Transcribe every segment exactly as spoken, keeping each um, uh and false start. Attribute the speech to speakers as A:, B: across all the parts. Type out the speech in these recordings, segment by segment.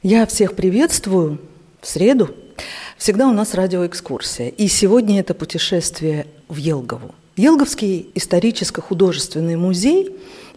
A: Я всех приветствую. В среду всегда у нас радиоэкскурсия. И сегодня это путешествие в Елгову. Елговский историческо-художественный музей.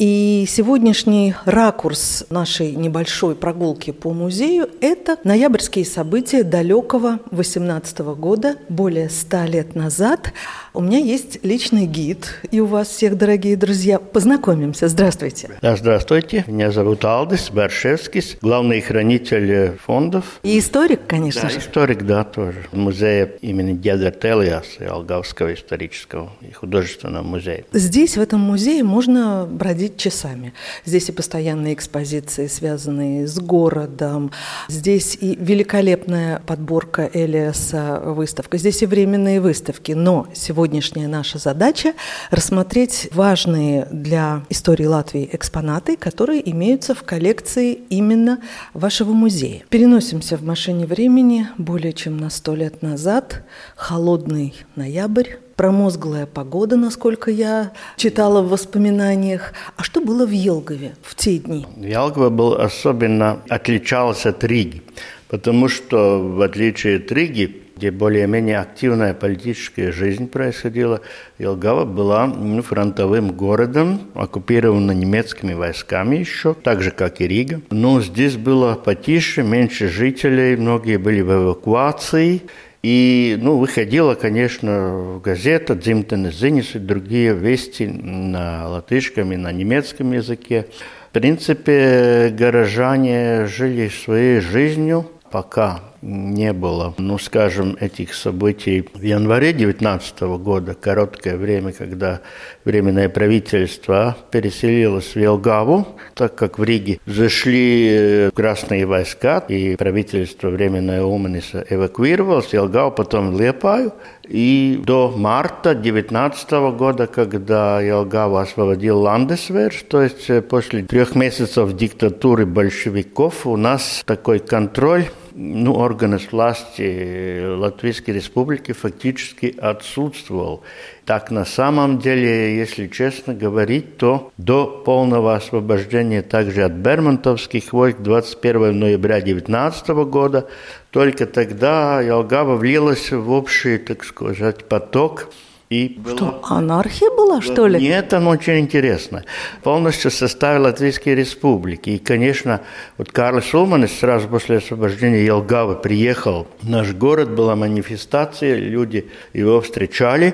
A: И сегодняшний ракурс нашей небольшой прогулки по музею – это ноябрьские события далекого восемнадцатого года, более ста лет назад. У меня есть личный гид, и у вас всех, дорогие друзья. Познакомимся. Здравствуйте.
B: Да, здравствуйте. Меня зовут Алдис Баршевскис, главный хранитель фондов.
A: И историк, конечно
B: да,
A: же.
B: историк, да, тоже. Музея имени деда Тельяса, Елгавского исторического и художественного музея.
A: Здесь, в этом музее, можно бродить часами. Здесь и постоянные экспозиции, связанные с городом. Здесь и великолепная подборка Элиаса выставка. Здесь и временные выставки. Но сегодняшняя наша задача – рассмотреть важные для истории Латвии экспонаты, которые имеются в коллекции именно вашего музея. Переносимся в машине времени более чем на сто лет назад. Холодный ноябрь. Промозглая погода, насколько я читала в воспоминаниях. А что было в Елгове в те дни?
B: Елгова был особенно отличался от Риги, потому что, в отличие от Риги, где более-менее активная политическая жизнь происходила, Елгава была ну, фронтовым городом, оккупирована немецкими войсками еще, так же, как и Рига. Но здесь было потише, меньше жителей, многие были в эвакуации. И, ну, выходила, конечно, газета «Дзимтеnes ziņas» и другие вести на латышском и на немецком языке. В принципе, горожане жили своей жизнью, пока не было, ну, скажем, этих событий в январе девятнадцатого года, короткое время, когда Временное правительство переселилось в Елгаву, так как в Риге зашли красные войска, и правительство Временное Уманиса эвакуировалось, Елгаву потом в Лиепаю. И до марта девятнадцатого года, когда Елгаву освободил Ландесверс, то есть после трех месяцев диктатуры большевиков, у нас такой контроль, ну, органы власти Латвийской Республики фактически отсутствовал. Так, на самом деле, если честно говорить, то до полного освобождения также от бермонтовских войск двадцать первого ноября девятнадцатого года, только тогда Елгава влилась в общий, так сказать, поток. И
A: что,
B: было...
A: анархия была, что ли?
B: Нет, там очень интересно. Полностью состав Латвийской Республики. И, конечно, вот Карлис Улманис сразу после освобождения Елгавы приехал в наш город, была манифестация, люди его встречали.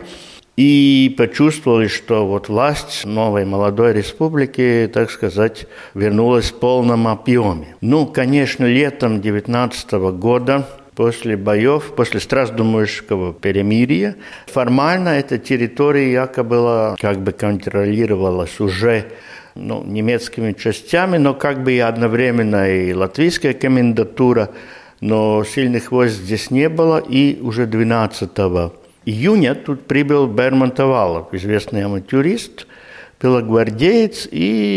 B: И почувствовали, что вот власть новой молодой республики, так сказать, вернулась в полном объеме. Ну, конечно, летом девятнадцатого года, после боев, после Страсдумерского перемирия, формально эта территория якобы была, как бы контролировалась уже ну, немецкими частями, но как бы и одновременно и латвийская комендатура, но сильных войск здесь не было, и уже двенадцатого июня тут прибыл Бермонтовалов, известный авантюрист, белогвардеец,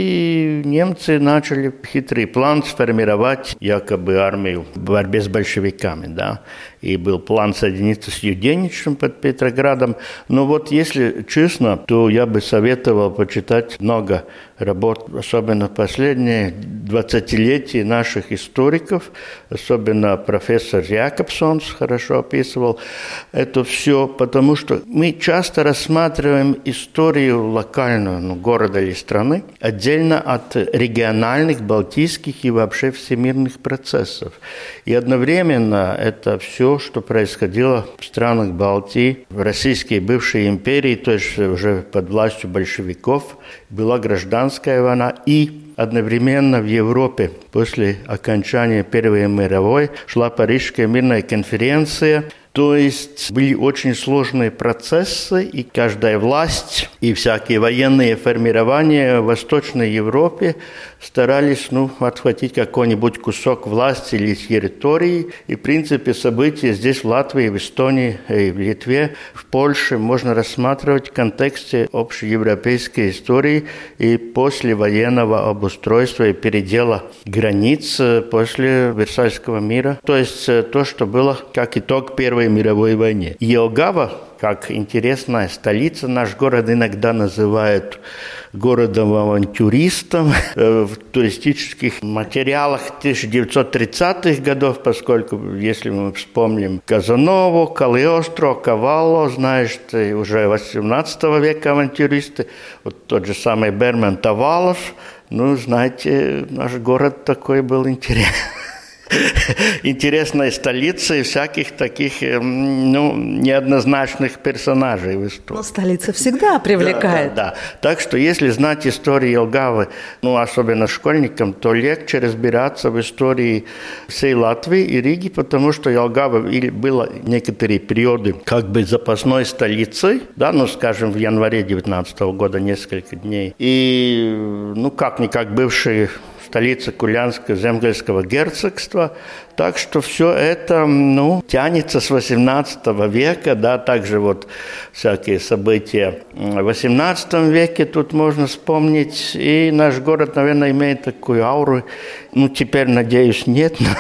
B: и немцы начали хитрый план сформировать якобы армию в борьбе с большевиками, да. И был план соединиться с Юденичем под Петроградом. Но вот если честно, то я бы советовал почитать много работ, особенно последние двадцатилетия наших историков, особенно профессор Якобсонс хорошо описывал это все, потому что мы часто рассматриваем историю локальную, ну, города или страны отдельно от региональных, балтийских и вообще всемирных процессов. И одновременно это все, что происходило в странах Балтии, в российской бывшей империи, то есть уже под властью большевиков, была гражданская война, и одновременно в Европе после окончания Первой мировой шла Парижская мирная конференция. То есть были очень сложные процессы, и каждая власть, и всякие военные формирования в Восточной Европе старались ну, отхватить какой-нибудь кусок власти или территории. И, в принципе, события здесь, в Латвии, в Эстонии, и в Литве, в Польше можно рассматривать в контексте общеевропейской истории и послевоенного обустройства и передела границ после Версальского мира. То есть то, что было как итог Первой Первой мировой войне. Елгава, как интересная столица, наш город иногда называют городом-авантюристом в туристических материалах тысяча девятьсот тридцатых годов, поскольку, если мы вспомним Казанову, Калиостро, Кавалло, знаешь, уже восемнадцатого века авантюристы, вот тот же самый Берман Тавалов, ну, знаете, наш город такой был интересный. Интересной столицей всяких таких, ну, неоднозначных персонажей в истории.
A: Но столица всегда привлекает.
B: Да, да, да. Так что, если знать историю Елгавы, ну, особенно школьникам, то легче разбираться в истории всей Латвии и Риги, потому что Елгава была некоторые периоды как бы запасной столицей, да, ну, скажем, в январе девятнадцатого года несколько дней. И, ну, как-никак бывший столица Курляндско-Земгальского герцогства. Так что все это, ну, тянется с восемнадцатого века, да, также вот всякие события в восемнадцатом веке тут можно вспомнить. И наш город, наверное, имеет такую ауру, ну, теперь, надеюсь, нет, но...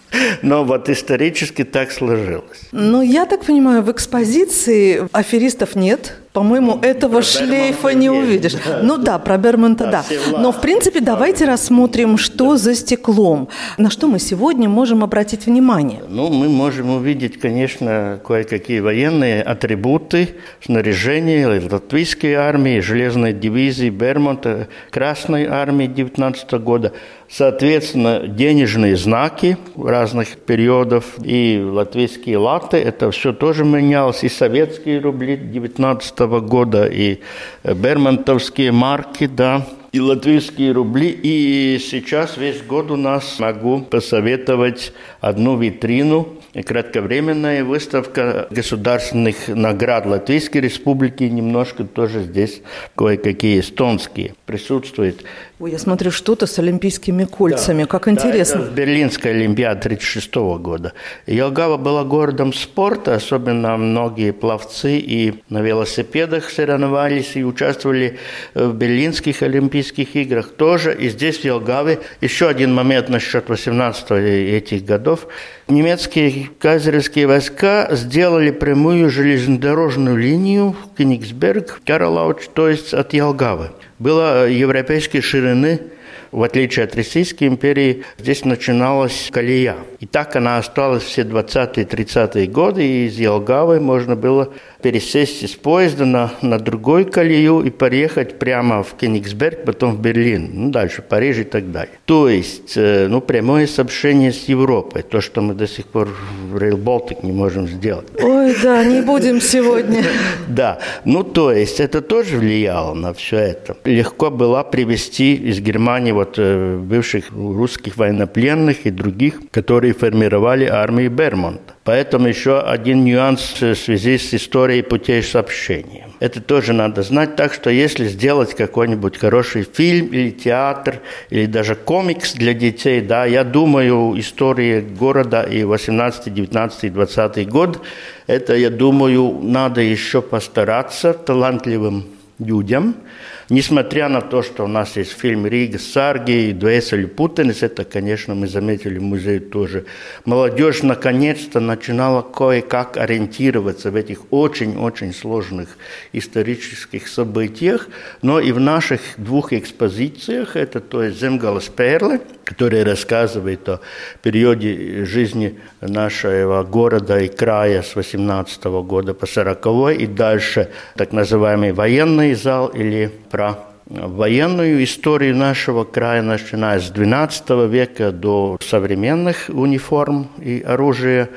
B: Но вот исторически так сложилось.
A: Ну, я так понимаю, в экспозиции аферистов нет. По-моему, этого про шлейфа не есть. Увидишь. Да. Ну да, про Бермонта, да. да. Но, в принципе, давайте рассмотрим, что да. за стеклом. На что мы сегодня можем обратить внимание?
B: Ну, мы можем увидеть, конечно, кое-какие военные атрибуты, снаряжение латвийской армии, железной дивизии Бермонта, Красной армии девятнадцатого года. Соответственно, денежные знаки разных периодов и латвийские латы, это все тоже менялось, и советские рубли девятнадцатого года, и бермонтовские марки, да, и латвийские рубли. И сейчас весь год у нас могу посоветовать одну витрину, кратковременная выставка государственных наград Латвийской Республики, немножко тоже здесь кое-какие эстонские присутствуют.
A: Ой, я смотрю, что-то с олимпийскими кольцами, да, как интересно.
B: Да, это Берлинская олимпиада тысяча девятьсот тридцать шестого года. Елгава была городом спорта, особенно многие пловцы и на велосипедах соревновались и участвовали в Берлинских олимпийских играх тоже. И здесь в Елгаве еще один момент насчет восемнадцатого этих годов. Немецкие кайзеровские войска сделали прямую железнодорожную линию Кенигсберг, Карлауч, то есть от Елгавы. Было европейской ширины, в отличие от Российской империи, здесь начиналась колея. И так она осталась все двадцатые-тридцатые годы, и из Елгавы можно было пересесть из поезда на, на другой колею и поехать прямо в Кенигсберг, потом в Берлин, ну, дальше Париж и так далее. То есть, ну, прямое сообщение с Европой, то, что мы до сих пор в Rail Baltic не можем сделать.
A: Ой, да, не будем сегодня.
B: Да, ну, то есть, это тоже влияло на все это. Легко было привезти из Германии вот бывших русских военнопленных и других, которые формировали армию Бермонта. Поэтому еще один нюанс в связи с историей путей сообщения. Это тоже надо знать, так что если сделать какой-нибудь хороший фильм или театр, или даже комикс для детей, да, я думаю, история города и восемнадцатый, девятнадцатый, двадцатый год, это, я думаю, надо еще постараться талантливым людям. Несмотря на то, что у нас есть фильм «Рига Сарги» и «Двесели Путенис», это, конечно, мы заметили в музее тоже. Молодежь наконец-то начинала кое-как ориентироваться в этих очень-очень сложных исторических событиях, но и в наших двух экспозициях, это то есть «Земгалас Перле», который рассказывает о периоде жизни нашего города и края с восемнадцатого года по сороковой, и дальше так называемый военный зал или про военную историю нашего края, начиная с двенадцатого века до современных униформ и оружия.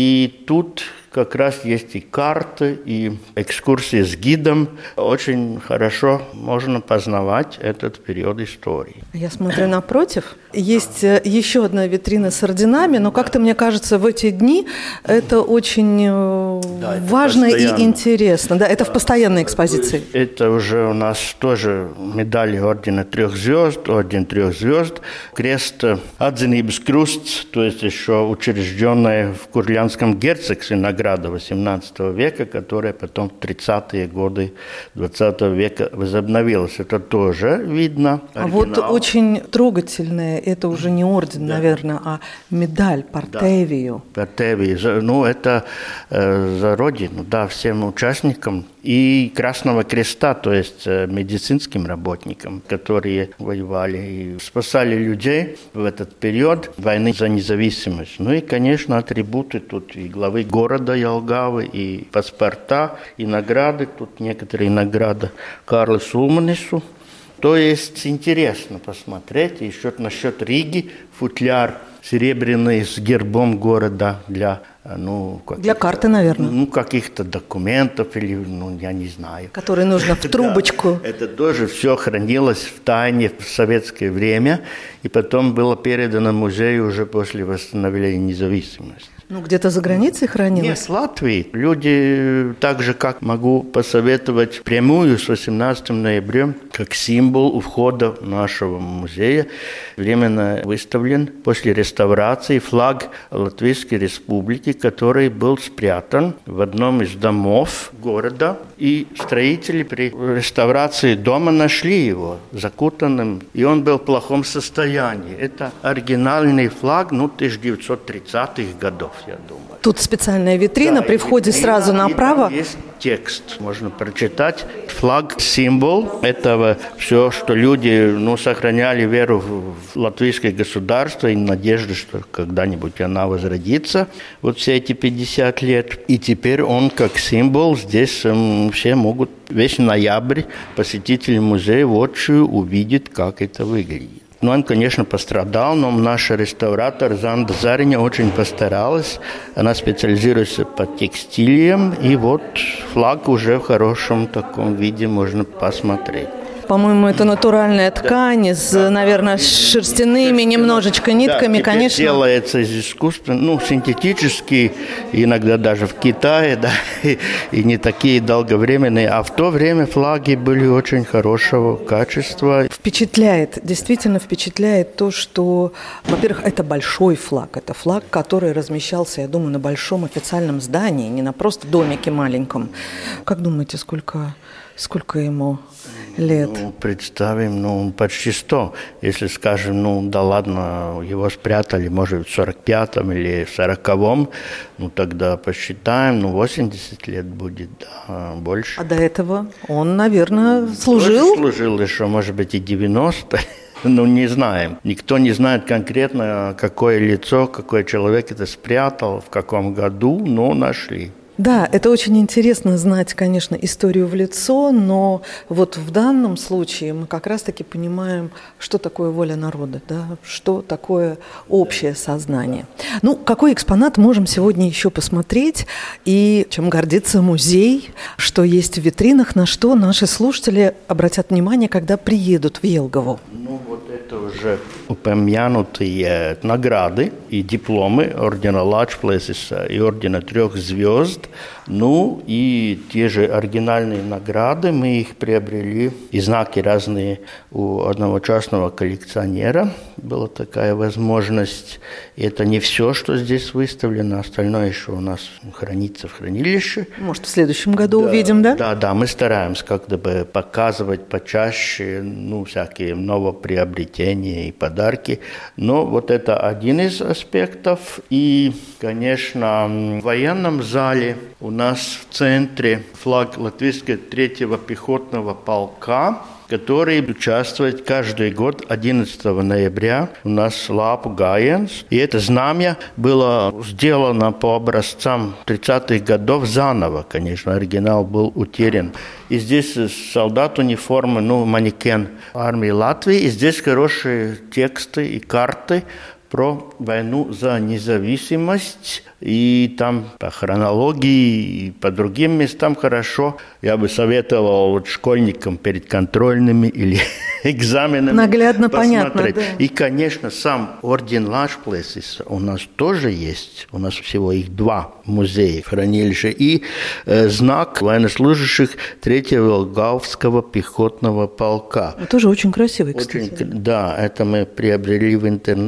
B: И тут как раз есть и карты, и экскурсии с гидом. Очень хорошо можно познавать этот период истории.
A: Я смотрю напротив. Есть еще одна витрина с орденами, но как-то, мне кажется, в эти дни это очень да, важно это и интересно. Да, это в постоянной экспозиции.
B: Это уже у нас тоже медали ордена трех звезд, орден трех звезд, крест Atzinības krusts, то есть еще учрежденный в Курляндске Брянском герцогстве награда восемнадцатого века, которая потом в тридцатые годы двадцатого века возобновилась. Это тоже видно.
A: Оригинал. А вот очень трогательное, это уже не орден, да. наверное, а медаль Портевию.
B: Да. Портевию. Ну, это э, за родину, да, всем участникам. И Красного Креста, то есть э, медицинским работникам, которые воевали и спасали людей в этот период войны за независимость. Ну и, конечно, атрибуты тут и главы города Jelgava, и паспорта, и награды. Тут некоторые награды Карлу Сулманису. То есть интересно посмотреть. Еще насчет Риги футляр серебряный с гербом города для, ну,
A: для карты, наверное.
B: Ну, каких-то документов или, ну, я не знаю.
A: Которые нужно в трубочку.
B: Да, это тоже все хранилось в тайне в советское время, и потом было передано музею уже после восстановления независимости.
A: Ну, где-то за границей хранилось?
B: Нет, в Латвии. Люди, так же, как могу посоветовать прямую с восемнадцатым ноября, как символ у входа нашего музея, временно выставлен после реставрации флаг Латвийской Республики, который был спрятан в одном из домов города. И строители при реставрации дома нашли его закутанным, и он был в плохом состоянии. Это оригинальный флаг, ну, тысяча девятьсот тридцатых годов. Я думаю.
A: Тут специальная витрина, да, при входе витрина, сразу направо.
B: Есть текст, можно прочитать. Флаг – символ этого, все, что люди, ну, сохраняли веру в латвийское государство и надежду, что когда-нибудь она возродится. Вот все эти пятьдесят лет. И теперь он как символ здесь эм, все могут весь ноябрь посетители музея воочию увидеть, как это выглядит. Ну, он, конечно, пострадал, но наша реставратор Занда Зариня очень постаралась. Она специализируется по текстилиям, и вот флаг уже в хорошем таком виде можно посмотреть.
A: По-моему, это натуральная ткань, с, наверное, с шерстяными немножечко нитками,
B: да,
A: конечно.
B: Делается из искусства, ну, синтетически, иногда даже в Китае, да, и, и не такие долговременные. А в то время флаги были очень хорошего качества.
A: Впечатляет, действительно впечатляет то, что, во-первых, это большой флаг. Это флаг, который размещался, я думаю, на большом официальном здании, не на просто домике маленьком. Как думаете, сколько, сколько ему лет?
B: Ну, представим, ну, почти сто. Если скажем, ну, да ладно, его спрятали, может, в сорок пятом или в сороковом, ну, тогда посчитаем, ну, восемьдесят лет будет, да, больше.
A: А до этого он, наверное, служил?
B: Тоже служил еще, может быть, и девяносто. Ну, не знаем. Никто не знает конкретно, какое лицо, какой человек это спрятал, в каком году, но нашли.
A: Да, это очень интересно знать, конечно, историю в лицо, но вот в данном случае мы как раз-таки понимаем, что такое воля народа, да, что такое общее сознание. Ну, какой экспонат можем сегодня еще посмотреть и чем гордится музей, что есть в витринах, на что наши слушатели обратят внимание, когда приедут в Jelgavu?
B: Ну, вот это уже упомянутые награды и дипломы ордена Лачплесиса и ордена Трех звезд. Ну и те же оригинальные награды, мы их приобрели, и знаки разные у одного частного коллекционера. Была такая возможность. И это не все, что здесь выставлено, остальное еще у нас хранится в хранилище.
A: Может, в следующем году
B: да,
A: увидим, да?
B: Да, да, мы стараемся как-то бы показывать почаще, ну, всякие новоприобретения и подарки. Но вот это один из аспектов. И, конечно, в военном зале у нас в центре флаг Латвийского третьего пехотного полка, который участвует каждый год одиннадцатого ноября у нас Лапу Гаенс. И это знамя было сделано по образцам тридцатых годов заново, конечно, оригинал был утерян. И здесь солдат униформы, ну, манекен армии Латвии, и здесь хорошие тексты и карты про войну за независимость. И там по хронологии и по другим местам хорошо. Я бы советовал вот школьникам перед контрольными или экзаменами
A: наглядно
B: посмотреть.
A: Понятно, да.
B: И, конечно, сам орден Лачплесиса у нас тоже есть. У нас всего их два музея, хранилища. И э, знак военнослужащих третьего Jelgavского пехотного полка.
A: Это тоже очень красивый, кстати.
B: Очень, да, это мы приобрели в интернете.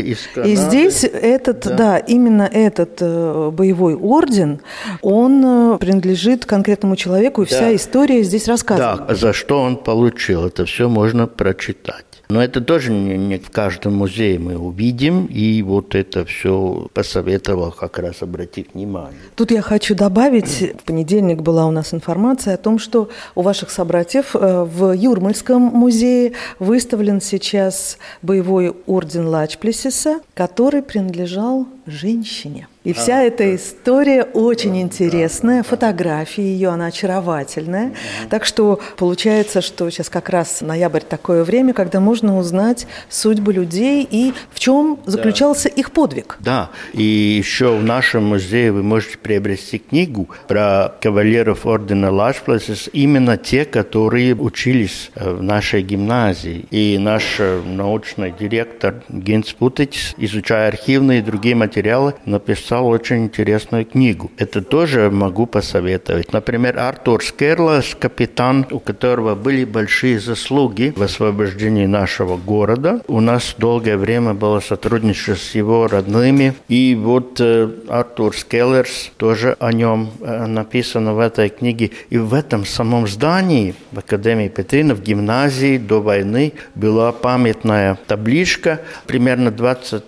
B: из Канады.
A: И здесь этот, да. да, именно этот э, боевой орден, он э, принадлежит конкретному человеку, и да. вся история здесь рассказана.
B: Да, за что он получил, это все можно прочитать. Но это тоже не, не в каждом музее мы увидим, и вот это все посоветовал как раз обратить внимание.
A: Тут я хочу добавить, в понедельник была у нас информация о том, что у ваших собратьев в Юрмальском музее выставлен сейчас боевой орден Лачплесиса, который принадлежал женщине. И вся а, эта да. история очень да, интересная, да, фотография да. ее, она очаровательная. Угу. Так что получается, что сейчас как раз ноябрь такое время, когда можно узнать судьбы людей и в чем заключался да. их подвиг.
B: Да, и еще в нашем музее вы можете приобрести книгу про кавалеров ордена Лачплесис, именно те, которые учились в нашей гимназии. И наш научный директор Гинц Путич, изучая архивные и другие материалы, написал очень интересную книгу. Это тоже могу посоветовать. Например, Артур Скерлас, капитан, у которого были большие заслуги в освобождении нашего города. У нас долгое время было сотрудничество с его родными. И вот э, Артур Скерлас, тоже о нем э, написано в этой книге. И в этом самом здании, в Академии Петрина, в гимназии до войны, была памятная табличка, примерно двадцать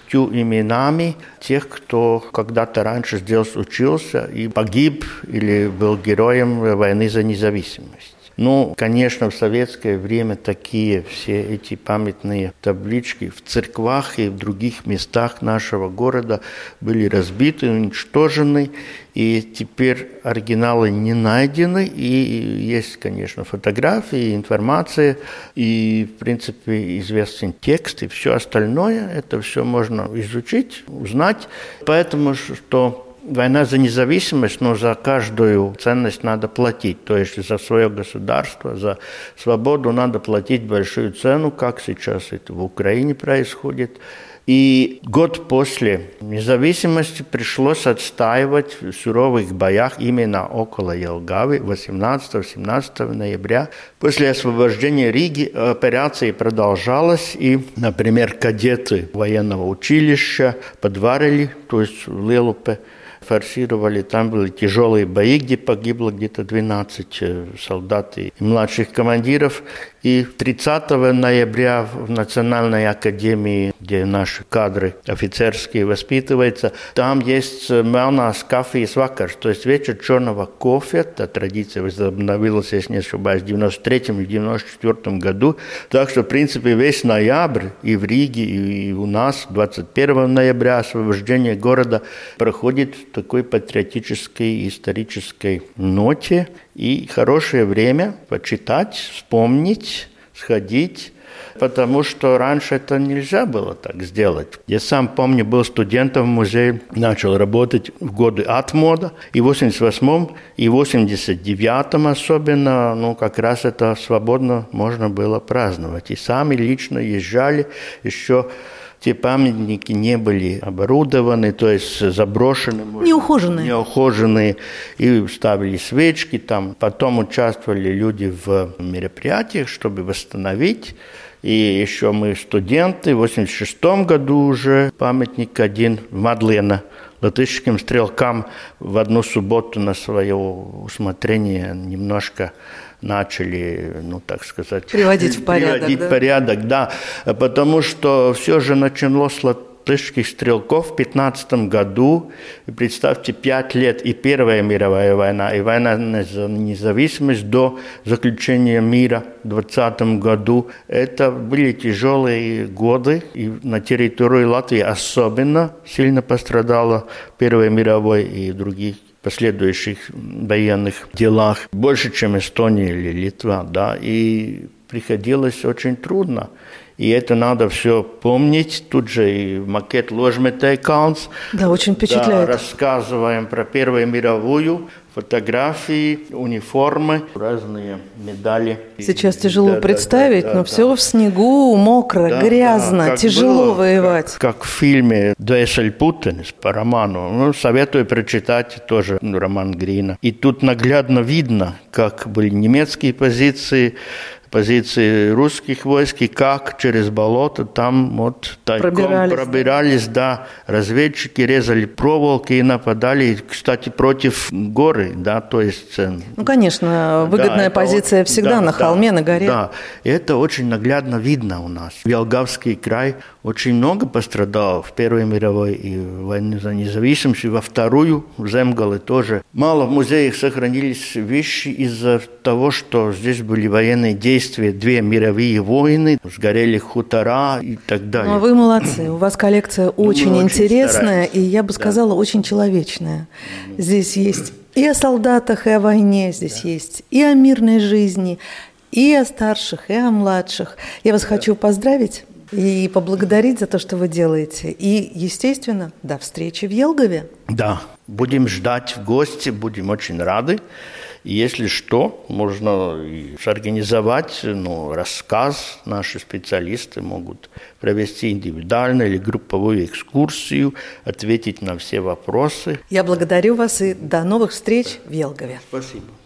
B: именами тех, кто когда-то раньше здесь учился и погиб или был героем войны за независимость. Ну, конечно, в советское время такие все эти памятные таблички в церквах и в других местах нашего города были разбиты, уничтожены, и теперь оригиналы не найдены, и есть, конечно, фотографии, информация, и, в принципе, известен текст, и все остальное, это все можно изучить, узнать, поэтому что... Война за независимость, но за каждую ценность надо платить. То есть за свое государство, за свободу надо платить большую цену, как сейчас это в Украине происходит. И год после независимости пришлось отстаивать в суровых боях именно около Елгавы восемнадцатого-семнадцатого ноября. После освобождения Риги операция продолжалась, и, например, кадеты военного училища подварили, то есть в Лелупе, форсировали, там были тяжелые бои, где погибло где-то двенадцать солдат и младших командиров. И тридцатого ноября в Национальной академии, где наши кадры офицерские воспитываются, там есть «Melnās kafijas vakars», то есть вечер черного кофе. Эта традиция возобновилась, если не ошибаюсь, в девяносто третьем и девяносто четвёртом году. Так что, в принципе, весь ноябрь и в Риге, и у нас двадцать первого ноября освобождение города проходит в такой патриотической исторической ноте. И хорошее время почитать, вспомнить, сходить, потому что раньше это нельзя было так сделать. Я сам помню, был студентом в музее, начал работать в годы отмода, и в восемьдесят восьмом, и в восемьдесят девятом особенно, ну, как раз это свободно можно было праздновать. И сами лично езжали еще. Те памятники не были оборудованы, то есть заброшены.
A: Неухоженные.
B: Неухоженные. И ставили свечки там. Потом участвовали люди в мероприятиях, чтобы восстановить. И еще мы студенты. В восемьдесят шестом году уже памятник один в Мадлена латышским стрелкам в одну субботу на свое усмотрение немножко начали, ну, так сказать...
A: Приводить в порядок,
B: приводить
A: да?
B: порядок, да. Потому что все же началось с латышских стрелков в пятнадцатом году. И представьте, пять лет и Первая мировая война, и война за независимость до заключения мира в двадцатом году. Это были тяжелые годы, и на территории Латвии особенно сильно пострадала Первая мировая и других последующих военных делах, больше, чем Эстония или Литва, да, и приходилось очень трудно. И это надо все помнить. Тут же и макет Ложметей Калнс.
A: Да, очень впечатляет.
B: Да, рассказываем про Первую мировую, фотографии, униформы, разные медали.
A: Сейчас тяжело
B: да,
A: представить,
B: да, да,
A: но
B: да,
A: все
B: да.
A: в снегу, мокро,
B: да,
A: грязно,
B: да,
A: тяжело
B: было,
A: воевать.
B: Как, как в фильме «Дуэсель Путенс» по роману. Ну, советую прочитать тоже роман Грина. И тут наглядно видно, как были немецкие позиции позиции русских войск, и как через болото там вот тайком пробирались, пробирались да, разведчики резали проволоки и нападали, кстати, против горы, да, то есть...
A: Ну, конечно, выгодная да, позиция это, всегда да, на холме,
B: да,
A: на горе.
B: Да, это очень наглядно видно у нас. Елгавский край очень много пострадал в Первой мировой и войне за независимость, и во Вторую, в Земгале тоже. Мало в музеях сохранились вещи из-за того, что здесь были военные действия, две мировые войны, сгорели хутора и так далее.
A: Ну, вы молодцы, у вас коллекция очень ну, интересная очень и, я бы сказала, да. очень человечная. Здесь есть и о солдатах, и о войне, здесь да. есть и о мирной жизни, и о старших, и о младших. Я вас да. хочу поздравить и поблагодарить за то, что вы делаете. И, естественно, до встречи в Елгове.
B: Да, будем ждать в гости, будем очень рады. И если что, можно организовать ну, рассказ. Наши специалисты могут провести индивидуальную или групповую экскурсию, ответить на все вопросы.
A: Я благодарю вас и до новых встреч в Елгове.
B: Спасибо.